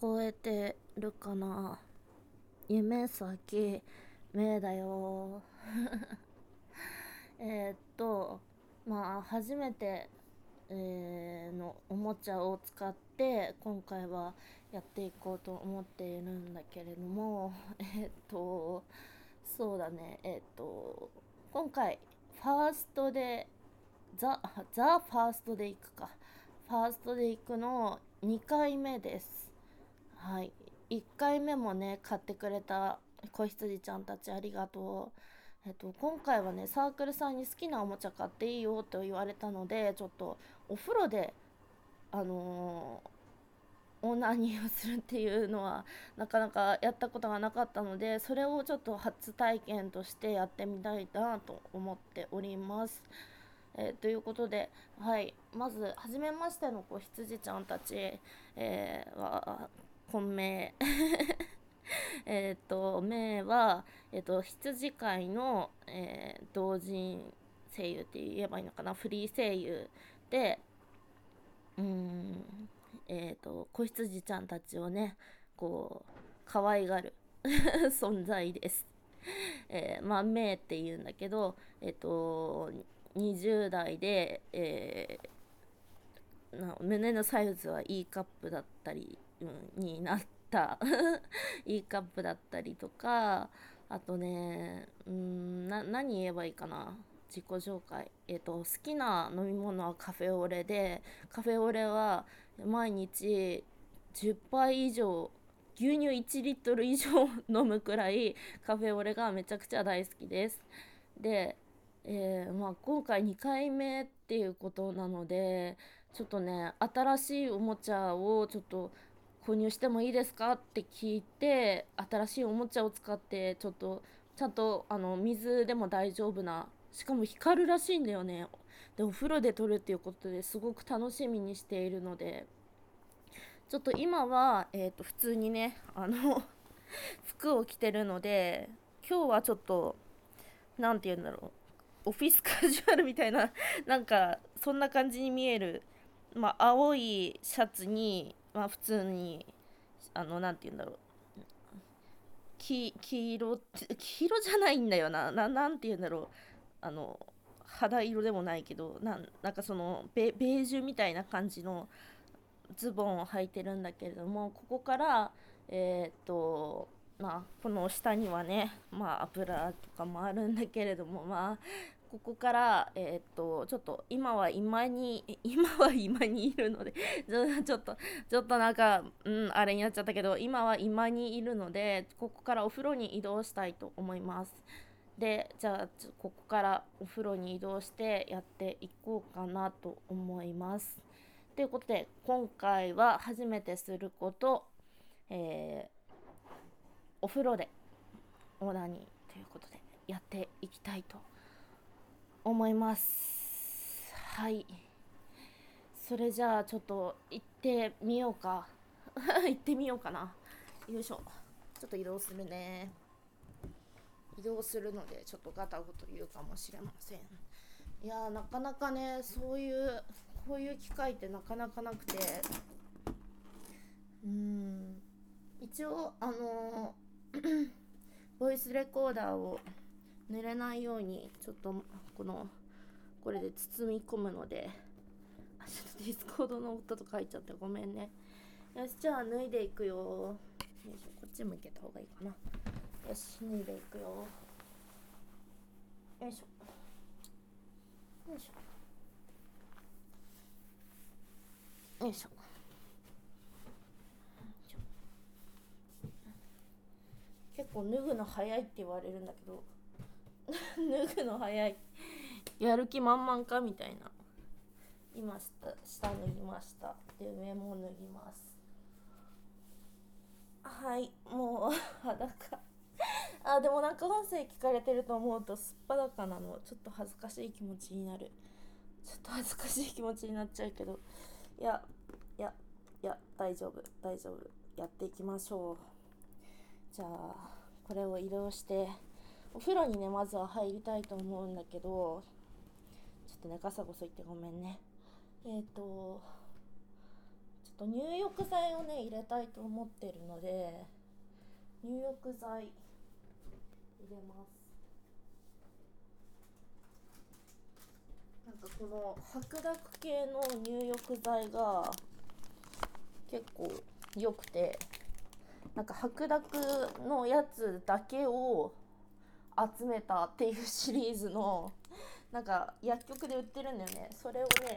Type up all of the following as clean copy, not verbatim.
こえてるかな。夢咲めだよ。えーっと初めて、のおもちゃを使って今回はやっていこうと思っているんだけれども、そうだね。今回ファーストでザ・ファーストで行くか。ファーストで行くの2回目です。はい。1回目もね、買ってくれた子羊ちゃんたちありがとう。今回はね、サークルさんに好きなおもちゃ買っていいよと言われたので、ちょっとお風呂で、あのオナニーをするっていうのはなかなかやったことがなかったので、それをちょっと初体験としてやってみたいなと思っております。ということで、はい、まず初めましての子羊ちゃんたち、は本命名は、羊飼いの、同人声優って言えばいいのかな、フリー声優で、うーん、子羊ちゃんたちをね、こう、可愛がる存在です。メイって言うんだけど、20代で、胸のサイズは E カップだったり、になったE カップだったりとか、あとね、何言えばいいかな。自己紹介。好きな飲み物はカフェオレで、カフェオレは毎日10杯以上、牛乳1リットル以上飲むくらいカフェオレがめちゃくちゃ大好きです。で、今回2回目っていうことなので、ちょっとね、新しいおもちゃをちょっと購入してもいいですかって聞いて、新しいおもちゃを使ってちょっとちゃんと水でも大丈夫な、しかも光るらしいんだよね。でお風呂で撮るっていうことですごく楽しみにしているので、ちょっと今は普通にね服を着てるので、今日はちょっとなんて言うんだろう、オフィスカジュアルみたいななんかそんな感じに見える、青いシャツに、普通になんて言うんだろう、黄色じゃないんだよなんて言うんだろう、あの肌色でもないけど、なんかそのベージュみたいな感じのズボンを履いてるんだけれども、ここからこの下にはね、油とかもあるんだけれども、ここから、ちょっと今は今にいるのでちょっとなんか、あれになっちゃったけど、今は今にいるので、ここからお風呂に移動したいと思います。で、じゃあここからお風呂に移動してやっていこうかなと思います。ということで、今回は初めてすること、えお風呂でオーダーにということでやっていきたいと思います。はい。それじゃあちょっと行ってみようか。行ってみようかな。よいしょ。ちょっと移動するね。移動するのでちょっとガタゴト言うかもしれません。いやー、なかなかね、こういう機会ってなかなかなくて、一応ボイスレコーダーを濡れないようにちょっとこれで包み込むので、ちょっとディスコードの音とか入っちゃってごめんね。よし、じゃあ脱いでいくよ。よいしょ、こっち向けた方がいいかな。よし、脱いでいくよ。よいしょよいしょよいしょ。結構脱ぐの早いって言われるんだけど脱ぐの早い、やる気満々かみたいな。今下脱ぎました。で上も脱ぎます。はい、もう裸。でもなんか音声聞かれてると思うとすっぱだかなの、ちょっと恥ずかしい気持ちになる。ちょっと恥ずかしい気持ちになっちゃうけど、いやいや大丈夫大丈夫、やっていきましょう。じゃあこれを移動してお風呂にね、まずは入りたいと思うんだけど、ちょっとねガサゴソ言ってごめんね。ちょっと入浴剤をね入れたいと思ってるので、入浴剤入れます。なんかこの白濁系の入浴剤が結構良くて、なんか白濁のやつだけを集めたっていうシリーズのなんか薬局で売ってるんだよね。それをね、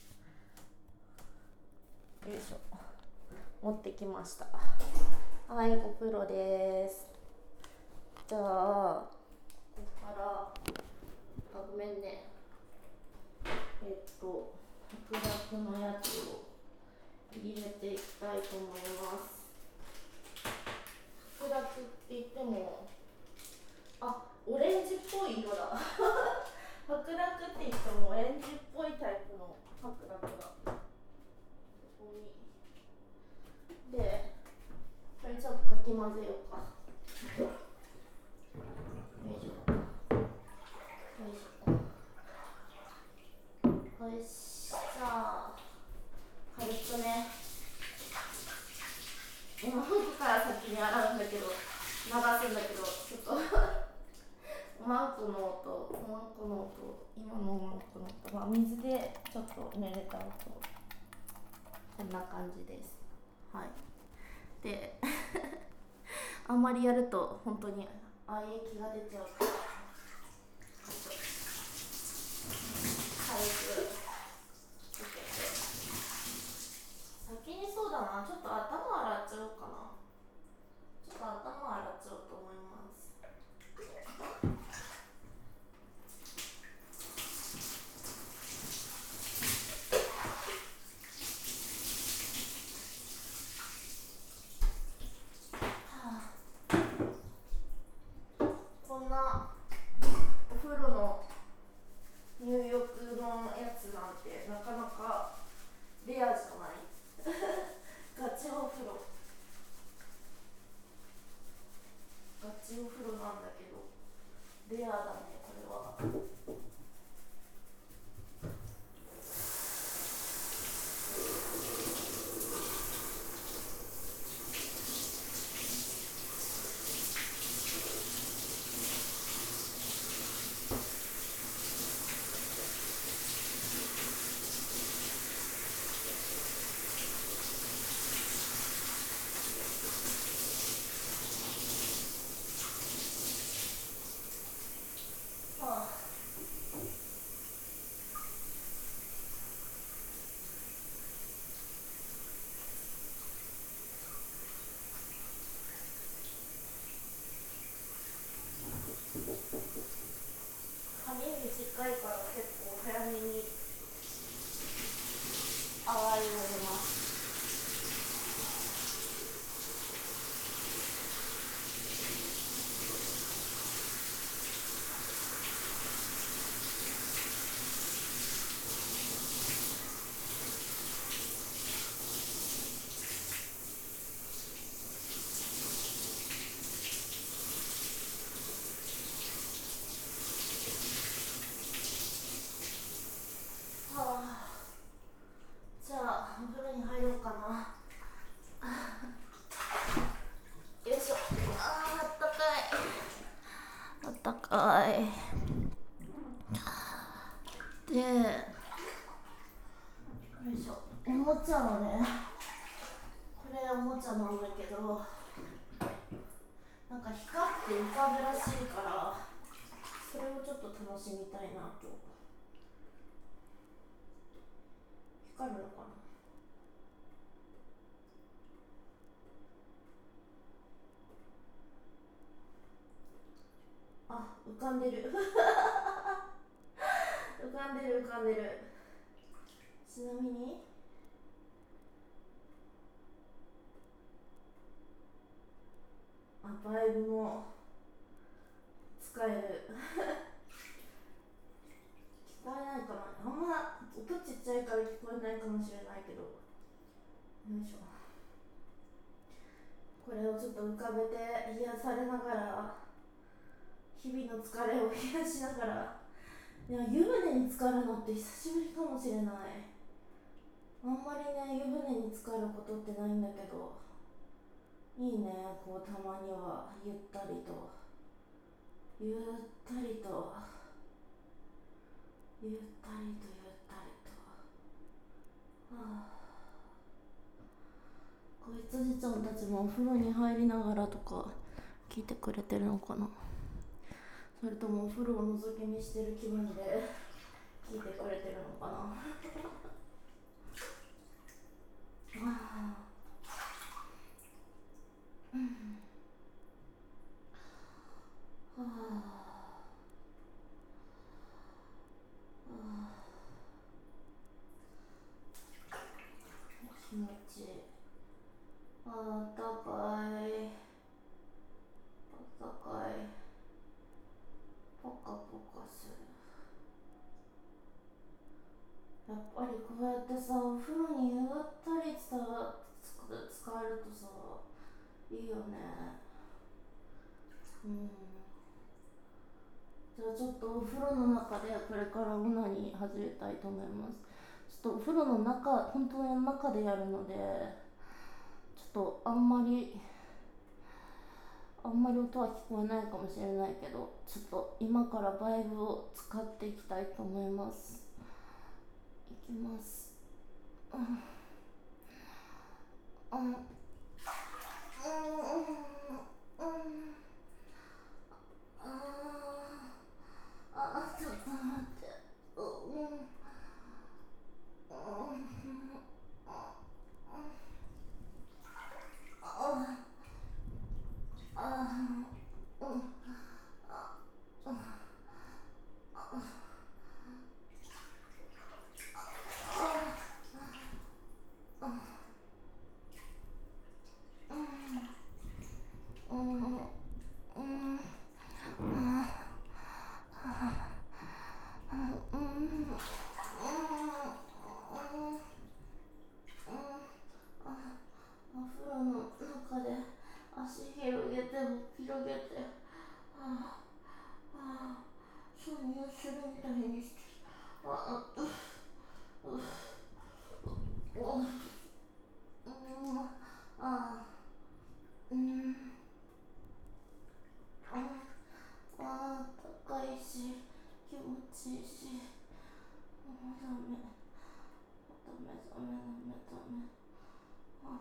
よいしょ、持ってきました。はい、お風呂です。じゃあここから、ごめんね、白濁のやつを入れていきたいと思います。白濁って言っても、オレンジっぽい色だ白濁って言ってもオレンジっぽいタイプの白濁だ。ここにで、これちょっとかき混ぜようか。よいしょ、よいしょ。よし、じゃあ軽くね、今服から先に洗うんだけど、流すんだけど、ちょっとおまんこの音、今のおまんこの音、水でちょっと濡れた音、こんな感じです。はい。であんまりやると本当に愛液が出ちゃうから、軽くつけて、先にそうだな、ちょっと頭洗っちゃおうかな。ちょっと頭洗っちゃおうと思います。こんなお風呂の入浴のやつなんてなかなかレアじゃないガチお風呂、ガチお風呂なんだけどレアだね、これは。髪短いから結構早めに洗い終えます。じゃあお風呂に入ろうかな。よいしょ。あったかい、あったかい。で、よいしょ、おもちゃをね、これおもちゃなんだけど、なんか光って浮かぶらしいから、それをちょっと楽しみたいなと。光るのかな。浮かんでる浮かんでる浮かんでる。ちなみにバイブも使える聞こえないかな、あんま音ちっちゃいから聞こえないかもしれないけど、よいしょ。これをちょっと浮かべて癒されながら、日々の疲れを癒しながら、いや湯船に浸かるのって久しぶりかもしれない。あんまりね湯船にに使えることってないんだけど、いいね、こうたまにはゆったりとゆったりとゆったりとゆったりと、はあ、こいつじちゃんたちもお風呂に入りながらとか聞いてくれてるのかな、それともお風呂を覗き見してる気分で聞いてくれてるのかな。はあ、うん、はあ、気持ちいい。あったかい、あったかい、ポカポカする。やっぱりこうやってさ、お風呂にゆったりさ使えるとさ、いいよね。うん。じゃあちょっとお風呂の中でこれからオナに始めたいと思います。ちょっとお風呂の中、本当の中でやるので、ちょっとあんまり音は聞こえないかもしれないけど、ちょっと今からバイブを使っていきたいと思います。いきます。うんうんうんうんちょっと待って。お風呂の中で足広げても広げて、はあはあ、挿入するみたいにして、あううううあうんあ高いし気持ちいいし、もうダメダメダメダメダメ、あ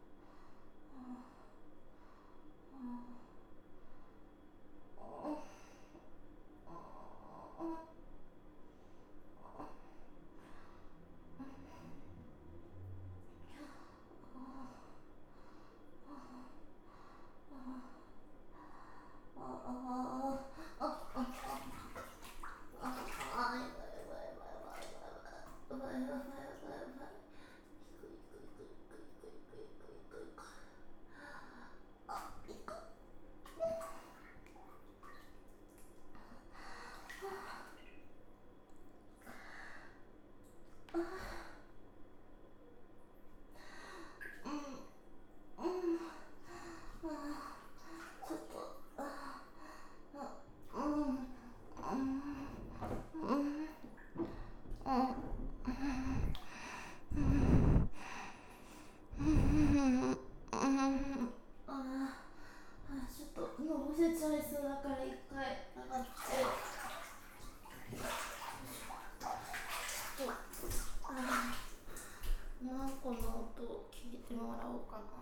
ちょっとのぼせちゃいそうだから一回上がって、ちょっと何個の音を聞いてもらおうかな。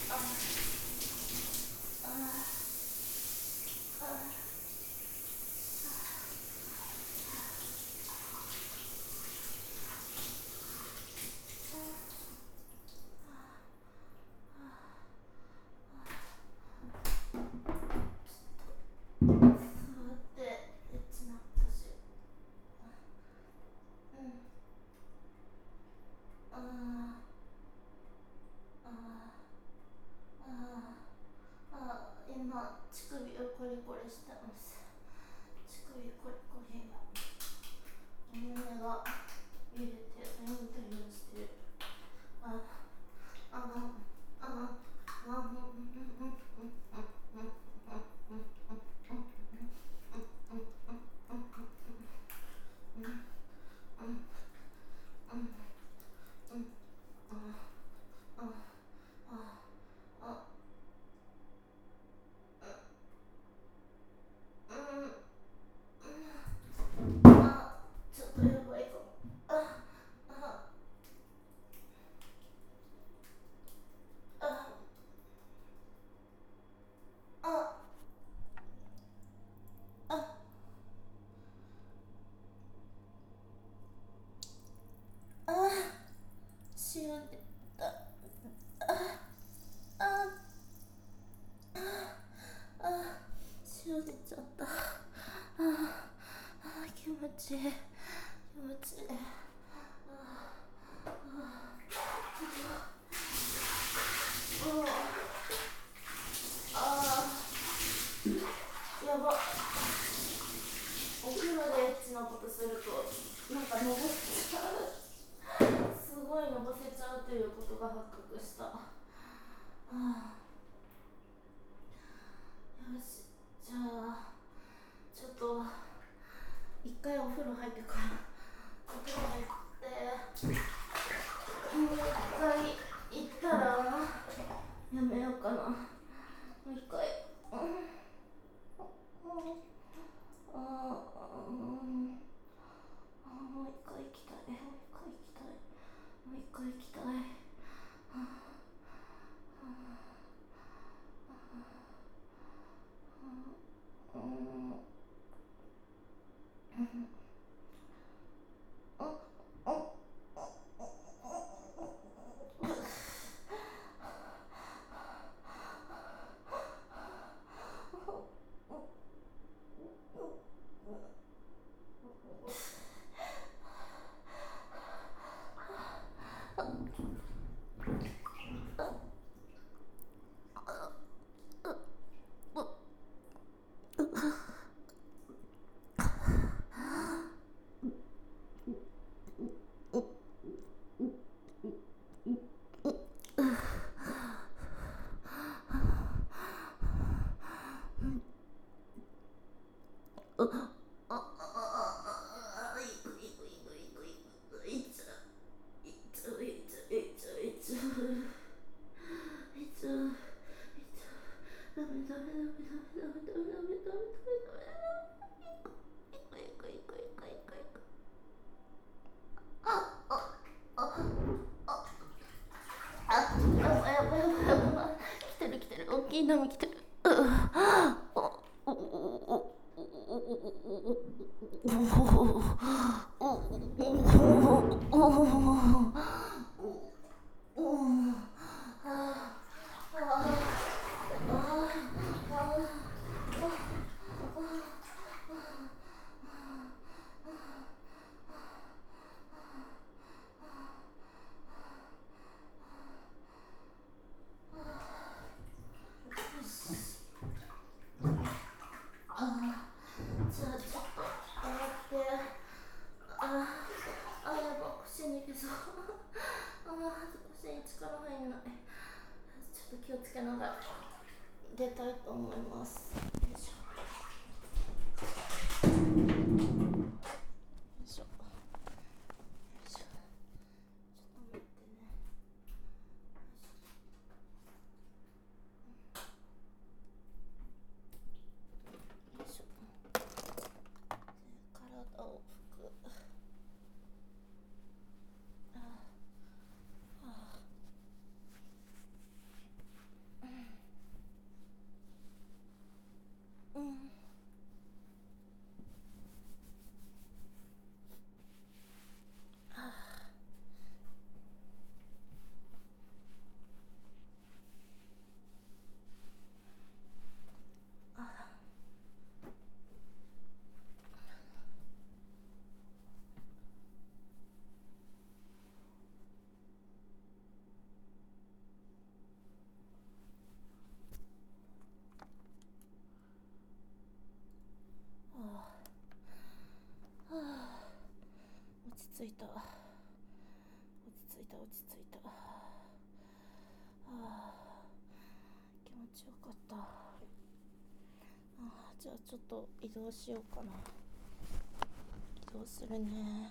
座ってエッチなったし、うん、あーあー今乳首をコリコリしてます。乳首コリコリが胸が揺れてうんと揺らしてる。ああああちょっとやばいかも。ああああああしおれた。ああしおれちゃった。気持ちいい気持ちいい。やば、お風呂でエッチなことするとなんかのぼせちゃう。すごいのぼせちゃうということが発覚した。よし、じゃあちょっと一回お風呂入ってから、お風呂入ってもう一回行ったらやめようかな。もう一回、もう一回行きたい。もう一回行きたい。もう一回行きたい。来てる来てる、大きい波来てる。じゃあちょっと洗って、やば、腰にきそう。腰に力入んない。ちょっと気をつけながら出たいと思います。よいしょ。体を拭く。 た落ち着いた落ち着いた。気持ちよかった。じゃあちょっと移動しようかな。移動するね。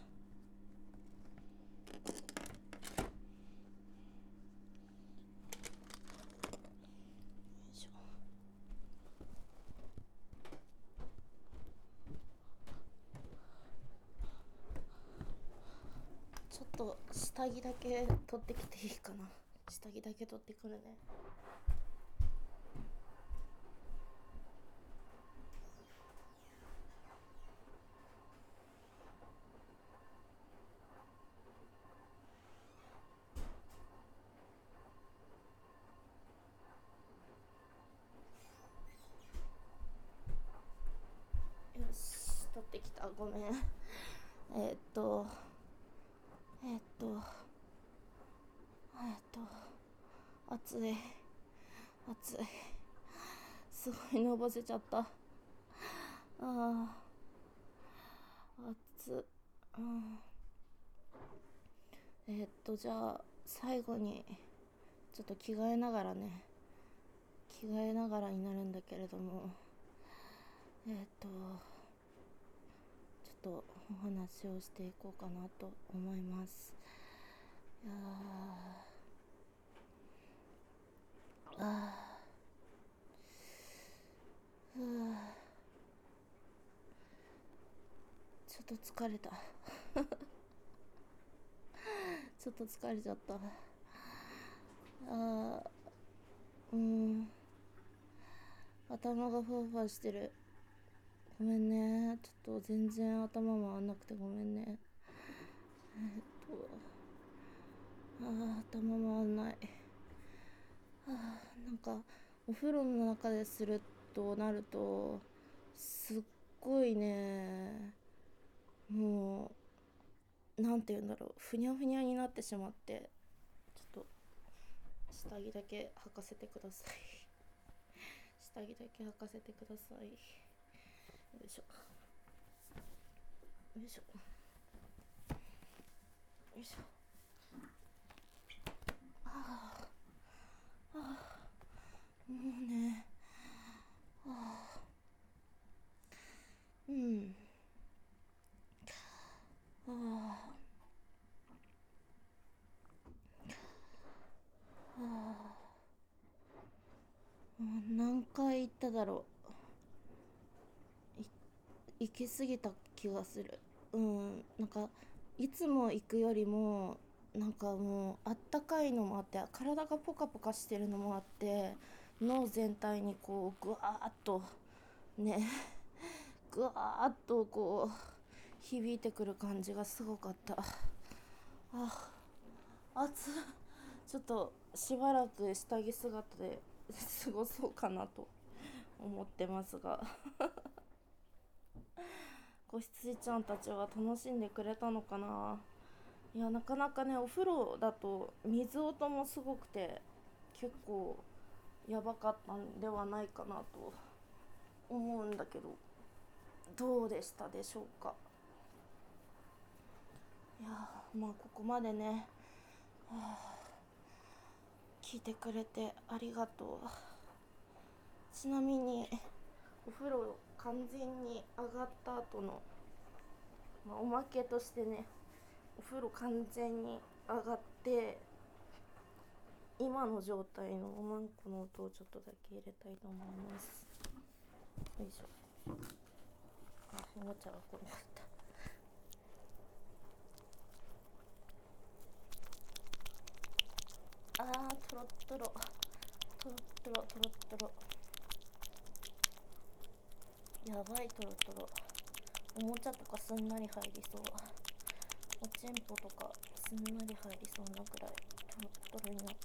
ちょっと下着だけ取ってきていいかな。下着だけ取ってくるね。よし、取ってきた。ごめん。暑い暑い、すごいのぼせちゃった。暑っ。じゃあ最後にちょっと着替えながらになるんだけれども、ちょっとお話をしていこうかなと思います。いやちょっと疲れたちょっと疲れちゃった。頭がふわふわしてる。ごめんね。ちょっと全然頭回んなくてごめんね。頭回んない。なんかお風呂の中でするとなるとすっごいね、もうなんて言うんだろう、ふにゃふにゃになってしまって、ちょっと下着だけ履かせてください下着だけ履かせてください。よいしょよいしょよいしょ。もうね、何回行っただろう。行き過ぎた気がする。なんかいつも行くよりもなんかもうあったかいのもあって、体がポカポカしてるのもあって、脳全体にこうぐわーっとねぐわーっとこう響いてくる感じがすごかった。暑い。ちょっとしばらく下着姿で過ごそうかなと思ってますが子羊ちゃんたちは楽しんでくれたのかな。いや、なかなかね、お風呂だと水音もすごくて結構やばかったんではないかなと思うんだけど、どうでしたでしょうか。いや、まあここまでね、聞いてくれてありがとう。ちなみにお風呂完全に上がった後の、おまけとしてね、お風呂完全に上がって今の状態のおまんこの音をちょっとだけ入れたいと思います。よいしょ。おもちゃが転がった。トロットロトロットロトロットロ、やばい。トロトロ、おもちゃとかすんなり入りそう。おちんぽとかすんなり入りそうなくらいトロットロになってる。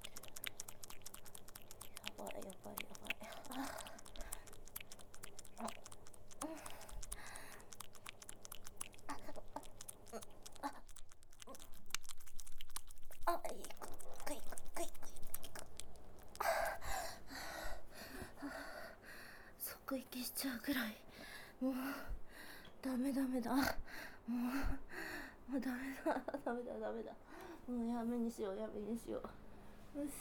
やばいやばいやばい。いくくいくくいく即息しちゃうくらい、もうダメだ。もダメだダメだダメだ、もうやめにしようやめにしよう。よし、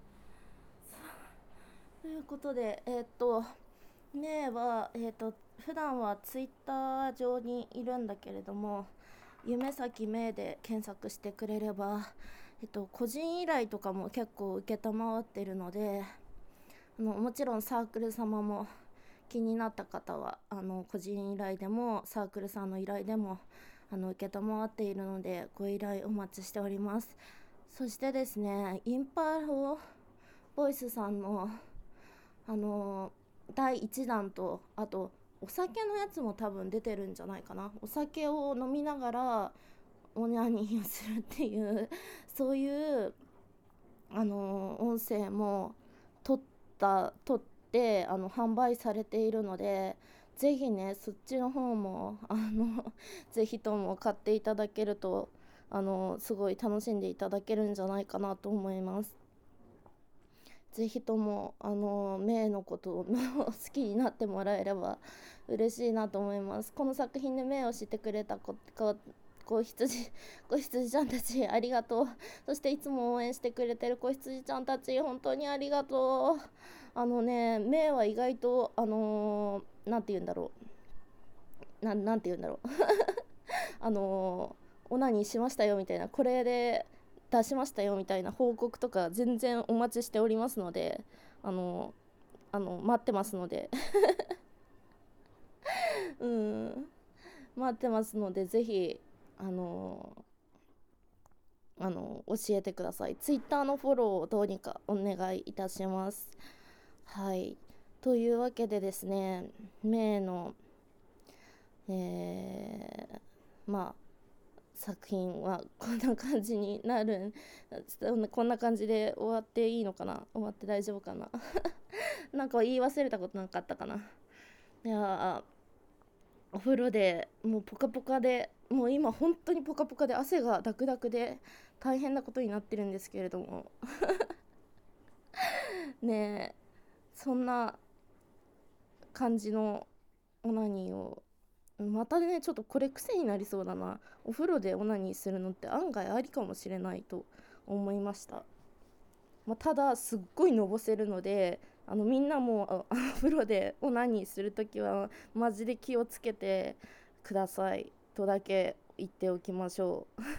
ということでメイは普段はツイッター上にいるんだけれども、夢咲メイで検索してくれれば個人依頼とかも結構承ってるので、もちろんサークル様も気になった方は個人依頼でもサークルさんの依頼でも承っているので、ご依頼お待ちしております。そしてですね、インパロボイスさんの第1弾と、あとお酒のやつも多分出てるんじゃないかな。お酒を飲みながらオナニーをするっていうそういう音声も撮って販売されているので、ぜひねそっちの方もぜひとも買っていただけるとすごい楽しんでいただけるんじゃないかなと思います。ぜひともメイのことを好きになってもらえれば嬉しいなと思います。この作品でメイを知ってくれた子羊ちゃんたちありがとう。そしていつも応援してくれてる子羊ちゃんたち本当にありがとう。メイは意外となんて言うんだろなんて言うんだろうオナニーしましたよみたいな、これで出しましたよみたいな報告とか全然お待ちしておりますので、待ってますので待ってますので、ぜひ教えてください。ツイッターのフォローをどうにかお願いいたします。はい、というわけでですね、メイのまあ作品はこんな感じになるこんな感じで終わっていいのかな、終わって大丈夫かななんか言い忘れたことなかったかな。いやお風呂でもうポカポカで、もう今本当にポカポカで汗がダクダクで大変なことになってるんですけれどもねえ、そんな感じのオナニーをまたね、ちょっとこれ癖になりそうだな。お風呂でオナニーするのって案外ありかもしれないと思いました。ただすっごいのぼせるので、みんなもお風呂でオナニーするときはマジで気をつけてくださいとだけ言っておきましょう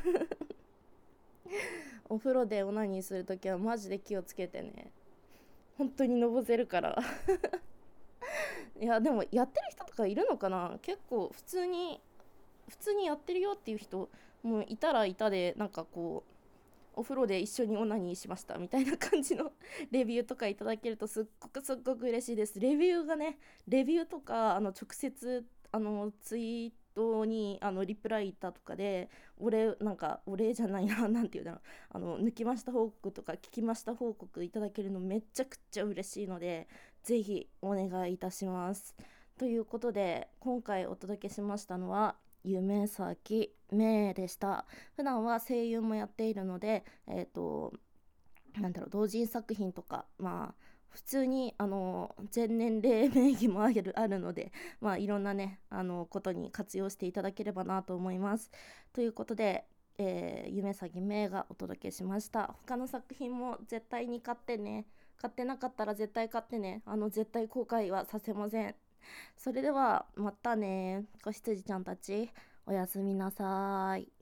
お風呂でオナニーするときはマジで気をつけてね、本当にのぼせるからいやでもやってる人とかいるのかな。結構普通にやってるよっていう人もいたらいたで、なんかこうお風呂で一緒にオナニーしましたみたいな感じのレビューとかいただけるとすっごく嬉しいです。レビューとか直接ツイートにリプライいたとかでお礼じゃないななんていうんだろう、抜きました報告とか聞きました報告いただけるのめちゃくちゃ嬉しいので、ぜひお願いいたします。ということで今回お届けしましたのは夢咲めいでした。普段は声優もやっているので同人作品とか普通に全年齢名義もあるので、いろんなねことに活用していただければなと思います。ということで、夢咲めいがお届けしました。他の作品も絶対に買ってね。買ってなかったら絶対買ってね。絶対後悔はさせません。それではまたね、子羊ちゃんたちおやすみなさい。